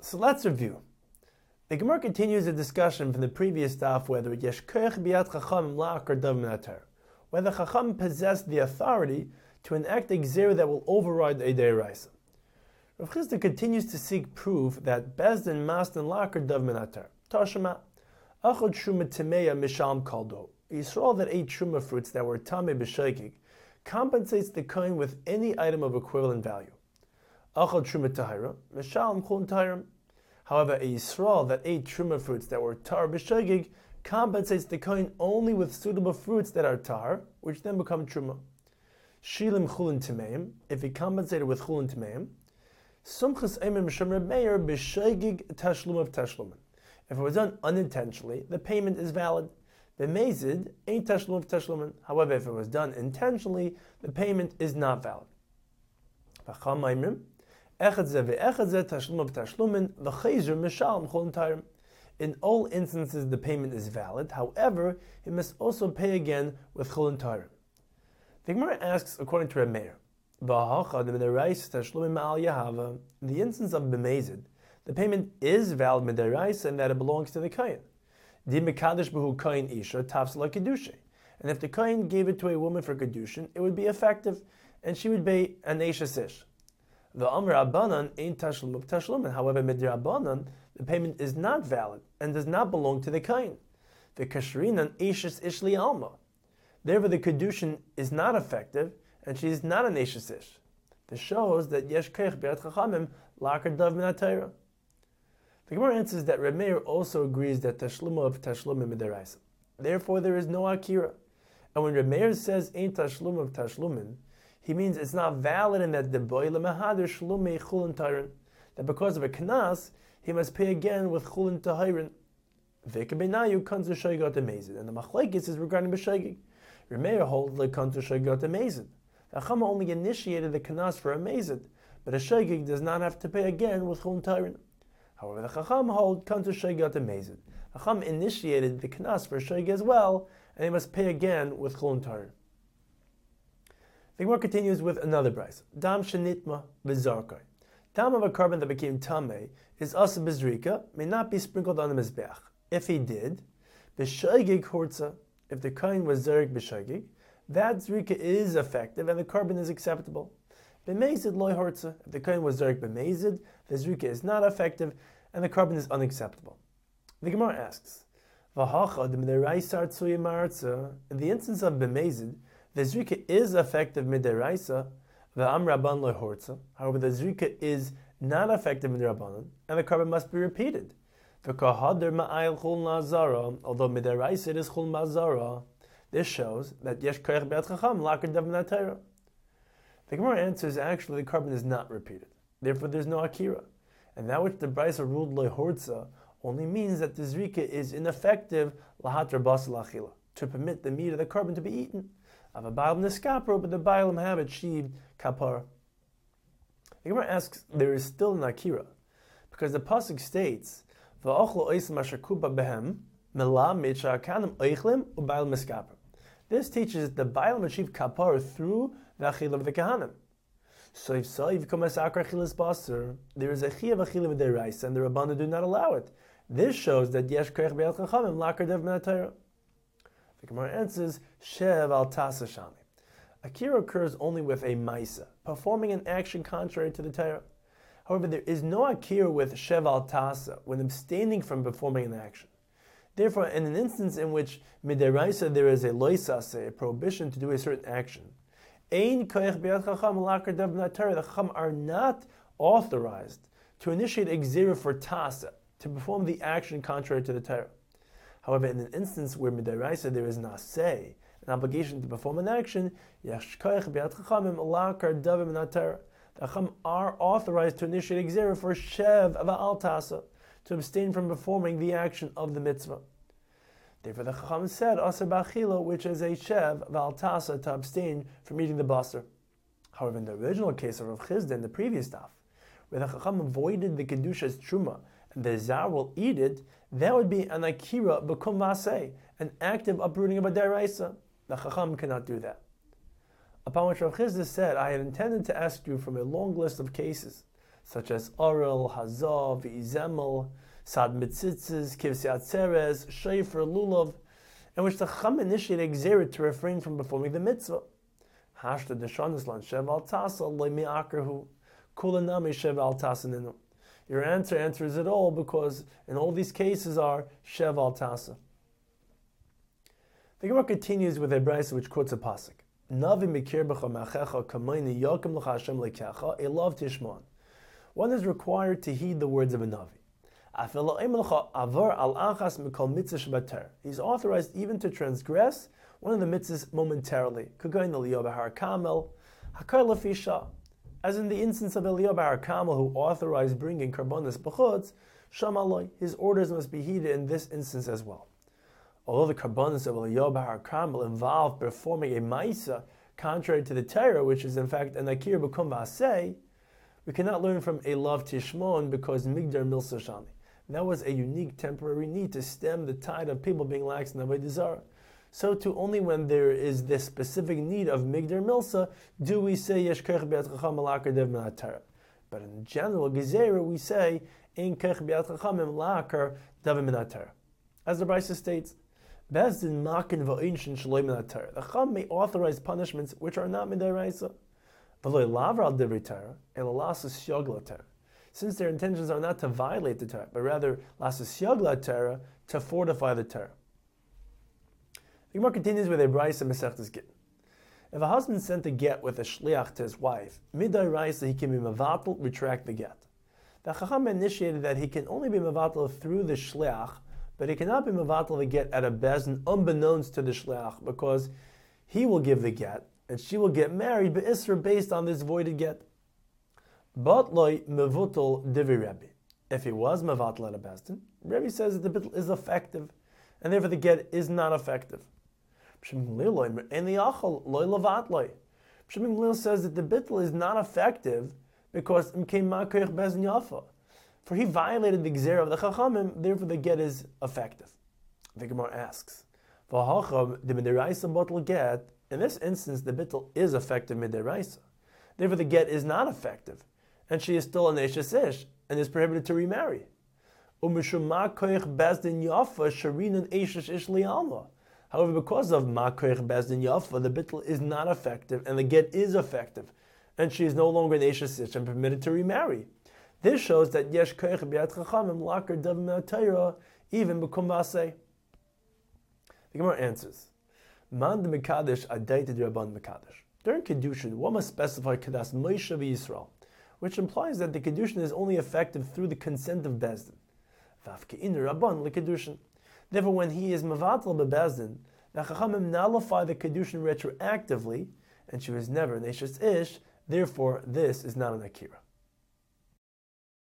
So let's review. The Gemara continues a discussion from the previous daf whether yesh koach biyad chachamim la'akar dav min haTorah, whether chacham possess the authority to enact a gzera that will override a deiraisa. Rav Chisda continues to seek proof that bezdin mastin la'akar dav min haTorah. Tashema achod truma timeya misham kaldo. Yisrael that ate truma fruits that were tamei b'shaygig compensates the kohen with any item of equivalent value. Achod truma tahira misham chulin tahirim. However, a Yisrael that ate truma fruits that were tar b'shogig compensates the kohen only with suitable fruits that are tar, which then become truma. Shilim chulin timeim, if he compensated with chulin timeim, sumchas eimim shemr meir b'shogig tashlum of tashlumin. If it was done unintentionally, the payment is valid. B'mezid ain't tashlum of tashlumin. However, if it was done intentionally, the payment is not valid. V'cham eimim. In all instances, the payment is valid. However, he must also pay again with chulin tarim. The Gemara asks, according to Rameir, in the instance of b'mezid, the payment is valid midaraisa and that it belongs to the kohen. And if the kohen gave it to a woman for kedushin, it would be effective, and she would be an eishes ish. The Amr Abanan ain't tashlum of tashlumin. However, midrabanan, the payment is not valid and does not belong to the kohen. The kashrinan eishes ishli alma. Therefore, the kedushin is not effective, and she is not an eishes ish. This shows that yesh keich b'yad chachamim la'akar dav min haTorah. The Gemara answers that Reb Meir also agrees that tashluma of tashlumim midaraisa. Therefore, there is no akira. And when Reb Meir says ain't tashlum of tashlumin, he means it's not valid in that that because of a knas, he must pay again with chulin tahirin. And the machlekes is regarding b'shegig. Remeir holds like kanzu shaygat amazed. The Chama only initiated the knas for amazed, but a shegig does not have to pay again with chulin tahirin. However, the Chacham hold kanzu shaygat amazed. The Chacham initiated the knas for shegig as well, and he must pay again with chulin tahirin. The Gemara continues with another brayso. Dam shenitma v'zarkai. Dam of a carbon that became tamei is asa b'zrika, may not be sprinkled on the mizbeach. If he did, b'shagig hortza, if the kohen was zarik b'shagig, that zrika is effective and the carbon is acceptable. B'mezid loy hortza, if the kohen was zarik b'mezid, the zrika is not effective and the carbon is unacceptable. The Gemara asks, v'hacha d'midaraisa artzuya ma'artza, in the instance of b'mezid, the zrika is effective midiraisa, the am rabban lehortza. However, the zrika is not effective midrabanan, and the carbon must be repeated. The kahader ma'ayil chul nazara, although midiraisa it is chul mazara. This shows that yesh koyach be'at chacham lakar dav min haTorah. The Gemara answers actually the carbon is not repeated. Therefore, there's no akira, and that which the brayso ruled lehortza only means that the zrika is ineffective lahat rabas lachila, to permit the meat of the carbon to be eaten. Of a bailam neskapro, but the bailam have it sheed kapar. The Gemara asks, there is still an akira, because the pasuk states, "Va'ochlo oisem ashakuba behem melam mitshakanim oichlim u'bailam neskapro." This teaches that the bailam achieve kapar through the achila of the kahanim. So if komas akar achilas baser, there is a chi of achila with their rice, and the Rabbanu do not allow it. This shows that yesh koich be'at chachamim lakar dev min haTorah. The Gemara answers, Shev al tasa shami. Akira occurs only with a maisa, performing an action contrary to the Torah. However, there is no akira with shev al tasa, when abstaining from performing an action. Therefore, in an instance in which midiraisa there is a loisase, a prohibition to do a certain action, ein koich b'yad chacham lakar dav min haTorah, the chacham are not authorized to initiate a gzera for tasa, to perform the action contrary to the Torah. However, in an instance where midaraisa there is naseh, an obligation to perform an action, yesh koich b'yad chachamim lakar dav min haTorah, the chacham are authorized to initiate a gzera for shev va'al tasa, to abstain from performing the action of the mitzvah. Therefore, the chacham said aser b'achila, which is a shev va'al tasa, to abstain from eating the basar. However, in the original case of Rav Chisda in the previous daf, where the chacham avoided the kedusha's truma and the zar will eat it, that would be an akira b'kum maseh, an active uprooting of a deraisa. The chacham cannot do that. Upon which Rav Chisda said, I had intended to ask you from a long list of cases such as Orel, Hazav, Izemel, Sad Mitzitzes, Kivsiat Seres, Shayfer, Lulav, in which the Chacham initiated Gzera to refrain from performing the mitzvah. Hashta Deshanis Lan Shev Al Tasa, Leimi Akrahu, Kulanami Shev Al Tasaninu. Your answer answers it all because in all these cases are Shev Al Tasa. The Gemara continues with a brayso which quotes a pasuk. Navi mikir b'cha machecha kamayni yakim l'cha Hashem lekecha elav tishmon. One is required to heed the words of a Navi. He's authorized even to transgress one of the mitzvahs momentarily. As in the instance of Eliyahu bar Kamel, who authorized bringing karbanos b'chutz, shamaloi, his orders must be heeded in this instance as well. Although the karbanos of Eliyahu bar Kamel involve performing a ma'isa contrary to the Torah, which is in fact an akir b'kum v'aseh, we cannot learn from a love tishmon because migdar milsa shani. That was a unique temporary need to stem the tide of people being lax in avodah zarah. So too, only when there is this specific need of migdar milsa do we say yesh kech b'yad chacham l'akar dev min ha'Torah. But in general gezerah we say ein kech b'yad chachamim l'akar dev min ha'Torah. As the Brisa states, Bezdin makin v'oinshin shaloi min ha'Torah. The Chacham may authorize punishments which are not midaraisa. V'loi lavar al divrei Torah el lasas yogla Torah. Since their intentions are not to violate the Torah, but rather lasas yogla Torah, to fortify the Torah. The Gemara continues with a brayso Masechtas Gittin. If a husband sent a get with a shliach to his wife, midaraisa he can be mevatel, retract the get. The Chacham initiated that he can only be mevatel through the shliach, but he cannot be mevatel the get at a bezdin unbeknownst to the shliach, because he will give the get and she will get married be'isra based on this voided get. But loy mevutel divi Rebbe. If he was mevatel at a bezdin, Rebbe says that the bittul is effective, and therefore the get is not effective. Shmuel says that the bittul is not effective because for he violated the gzera of the chachamim, therefore the get is effective. The Gemara asks, in this instance the bittul is effective midiraisa, therefore the get is not effective, and she is still an eshes ish and is prohibited to remarry. However, because of Ma'koich Bezdin Yafa, the bittul is not effective, and the get is effective, and she is no longer an Eshes Ish and permitted to remarry. This shows that Yesh Koich B'yad Chachamim Lakar Dav Min HaTorah even B'kum V'aseh. The Gemara answers, Man de Mekadesh Adayte de Rabban Mekadesh. During Kedushin, one must specify Kedas Moshe v'Yisrael, which implies that the Kedushin is only effective through the consent of Bezdin. V'af Ke'in Rabban L'Kedushin. Therefore, when he is mevatel bebezdin, the Chachamim nullify the kedushin retroactively, and she was never an eshes ish. Therefore, this is not an akira.